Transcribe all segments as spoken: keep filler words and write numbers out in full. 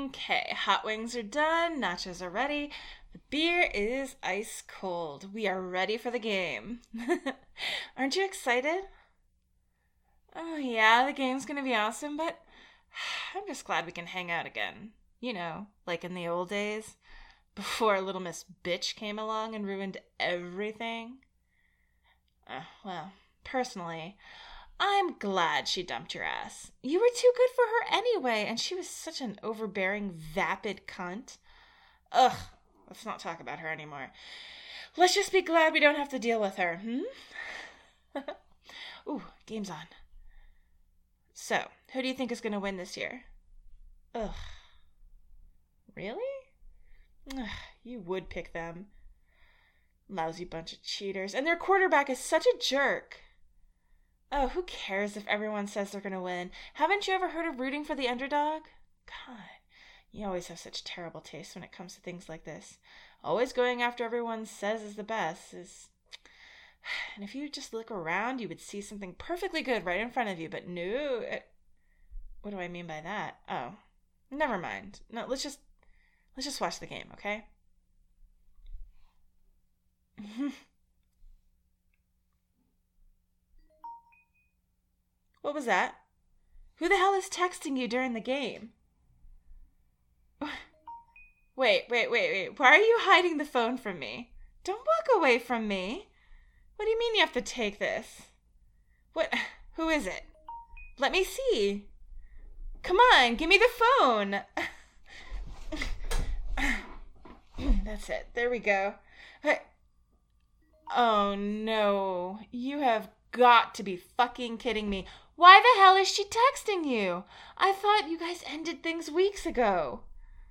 Okay, hot wings are done, nachos are ready, the beer is ice cold. We are ready for the game. Aren't you excited? Oh yeah, the game's gonna be awesome, but I'm just glad we can hang out again. You know, like in the old days, before Little Miss Bitch came along and ruined everything. Uh, well, personally, I'm glad she dumped your ass. You were too good for her anyway, and she was such an overbearing, vapid cunt. Ugh, let's not talk about her anymore. Let's just be glad we don't have to deal with her, hmm? Ooh, game's on. So, who do you think is going to win this year? Ugh. Really? Ugh, you would pick them. Lousy bunch of cheaters. And their quarterback is such a jerk. Oh, who cares if everyone says they're going to win? Haven't you ever heard of rooting for the underdog? God, you always have such terrible taste when it comes to things like this. Always going after everyone says is the best is... And if you just look around, you would see something perfectly good right in front of you, but no... It... What do I mean by that? Oh, never mind. No, let's just... Let's just watch the game, okay? What was that? Who the hell is texting you during the game? Wait, wait, wait, wait. Why are you hiding the phone from me? Don't walk away from me. What do you mean you have to take this? What? Who is it? Let me see. Come on, give me the phone. That's it. There we go. Hey. Oh no. You have got to be fucking kidding me. Why the hell is she texting you? I thought you guys ended things weeks ago.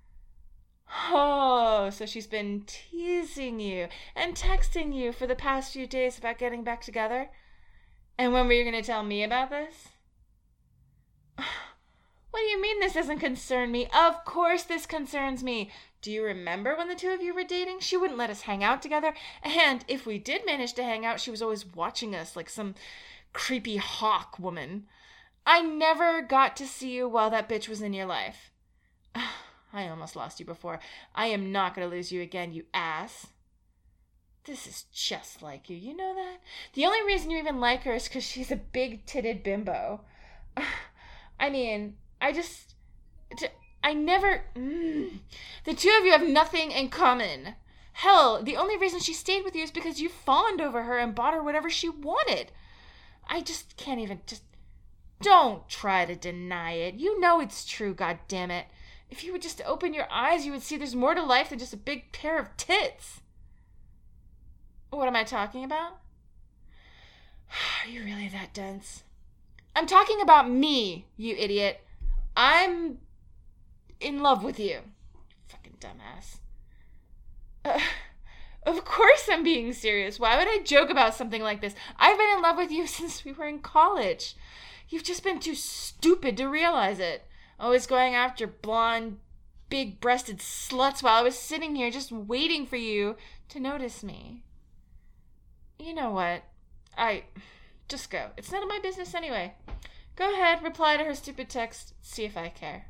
Oh, so she's been teasing you and texting you for the past few days about getting back together? And when were you going to tell me about this? What do you mean this doesn't concern me? Of course this concerns me. Do you remember when the two of you were dating? She wouldn't let us hang out together. And if we did manage to hang out, she was always watching us like some creepy hawk woman. I never got to see you while that bitch was in your life. I almost lost you before. I am not going to lose you again, you ass. This is just like you. You know that? The only reason you even like her is because she's a big-titted bimbo. I mean, I just... I never... Mm. The two of you have nothing in common. Hell, the only reason she stayed with you is because you fawned over her and bought her whatever she wanted. I just can't even... Just don't try to deny it. You know it's true, goddammit. If you would just open your eyes, you would see there's more to life than just a big pair of tits. What am I talking about? Are you really that dense? I'm talking about me, you idiot. I'm in love with you. Fucking dumbass. Uh, of course I'm being serious. Why would I joke about something like this? I've been in love with you since we were in college. You've just been too stupid to realize it. Always going after blonde, big-breasted sluts while I was sitting here just waiting for you to notice me. You know what? I... Just go. It's none of my business anyway. Go ahead, reply to her stupid text, see if I care.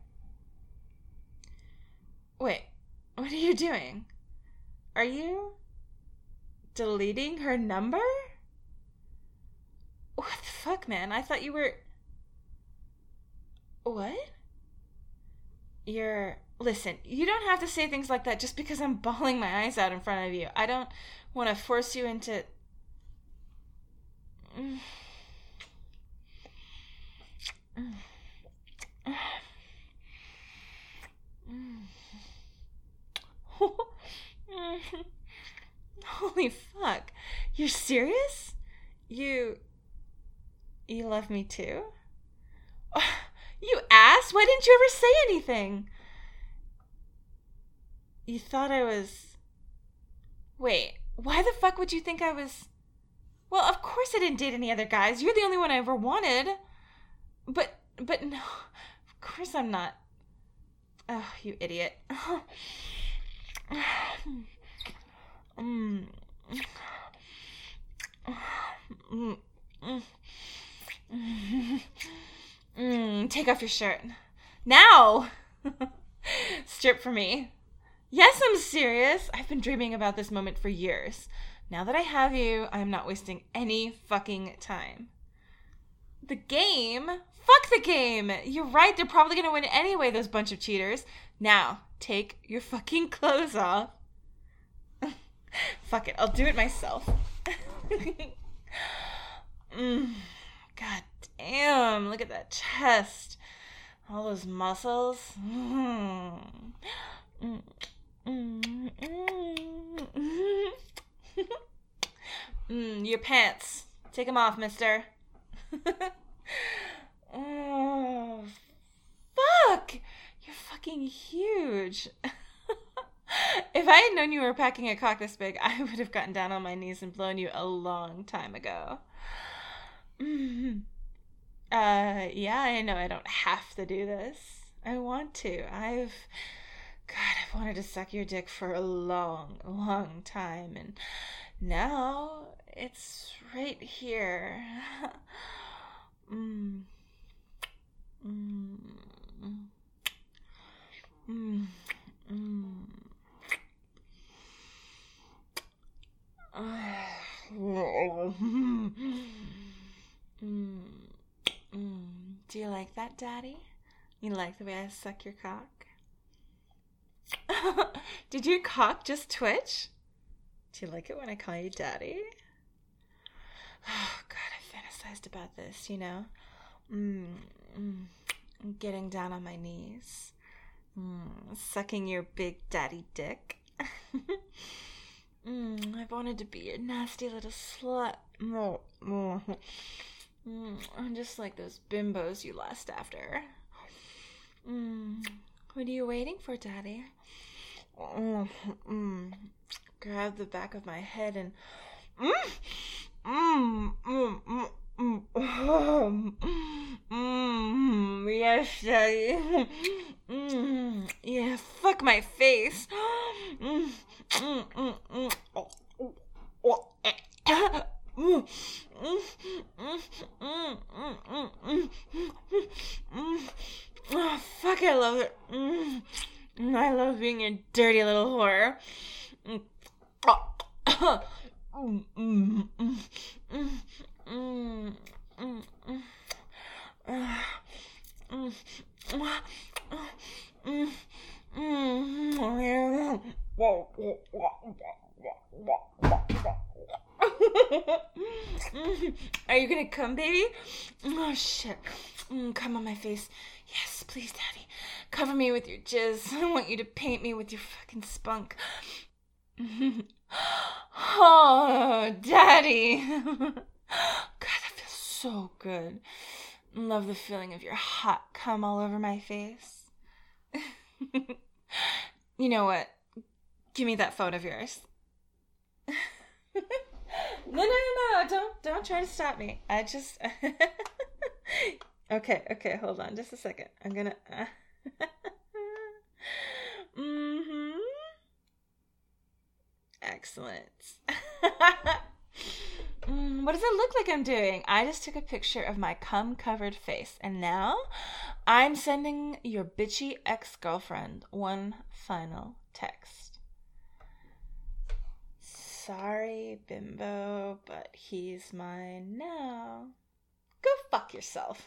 Wait, what are you doing? Are you deleting her number? What the fuck, man? I thought you were... What? You're... Listen, you don't have to say things like that just because I'm bawling my eyes out in front of you. I don't want to force you into... Holy fuck. You're serious? You... You love me too? You ass! Why didn't you ever say anything? You thought I was... Wait, why the fuck would you think I was... Well, of course I didn't date any other guys. You're the only one I ever wanted. But, but no, of course I'm not. Oh, you idiot. mm. Mm. Mm. Mm. Take off your shirt. Now! Strip for me. Yes, I'm serious. I've been dreaming about this moment for years. Now that I have you, I am not wasting any fucking time. The game? Fuck the game. You're right. They're probably going to win anyway, those bunch of cheaters. Now, take your fucking clothes off. Fuck it. I'll do it myself. mm, God damn. Look at that chest. All those muscles. Mm. Mm. Mm. Mm. mm, your pants. Take them off, mister. Oh, fuck! You're fucking huge. If I had known you were packing a cock this big, I would have gotten down on my knees and blown you a long time ago. Mm. Uh, yeah, I know I don't have to do this. I want to. I've... God, I've wanted to suck your dick for a long, long time, and now it's right here. mm. Mm. Mm. Mm. mm. Mm. Do you like that, Daddy? You like the way I suck your cock? Did your cock just twitch? Do you like it when I call you Daddy? Oh, God, I fantasized about this, you know? Mm, mm, getting down on my knees. Mm, sucking your big daddy dick. mm, I've wanted to be your nasty little slut. Mm, mm, mm, I'm just like those bimbos you lust after. Mm, what are you waiting for, Daddy? Mm, mm, grab the back of my head and... Mm, mm, mm, mm. Mm, mm, mm, yes, Daddy. Mm, yeah, fuck my face. Mm, mm, mm, mm. Oh, oh, oh. Mm, mm, mm, mm, mm, mm, mm. Oh, fuck, I love it. Mm, I love being a dirty little whore. Mm. Mm, mm, mm, mm. Mm, mm, mm. Uh, mm, mm, mm, mm. Are you gonna come, baby? Oh, shit. Mm, come on my face. Yes, please, Daddy. Cover me with your jizz. I want you to paint me with your fucking spunk. Oh, Daddy. God, that feels so good. Love the feeling of your hot cum all over my face. You know what? Give me that phone of yours. no, no, no, no. Don't, don't try to stop me. I just... okay, okay, hold on just a second. I'm gonna... mm-hmm. Excellent. Mm, what does it look like I'm doing? I just took a picture of my cum-covered face, and now I'm sending your bitchy ex-girlfriend one final text. Sorry, bimbo, but he's mine now. Go fuck yourself.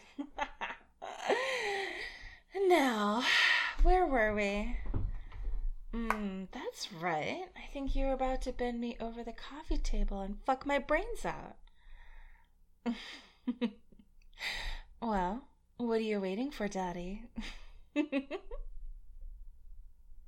Now, where were we? Mm, that's right. I think you're about to bend me over the coffee table and fuck my brains out. Well, what are you waiting for, Daddy?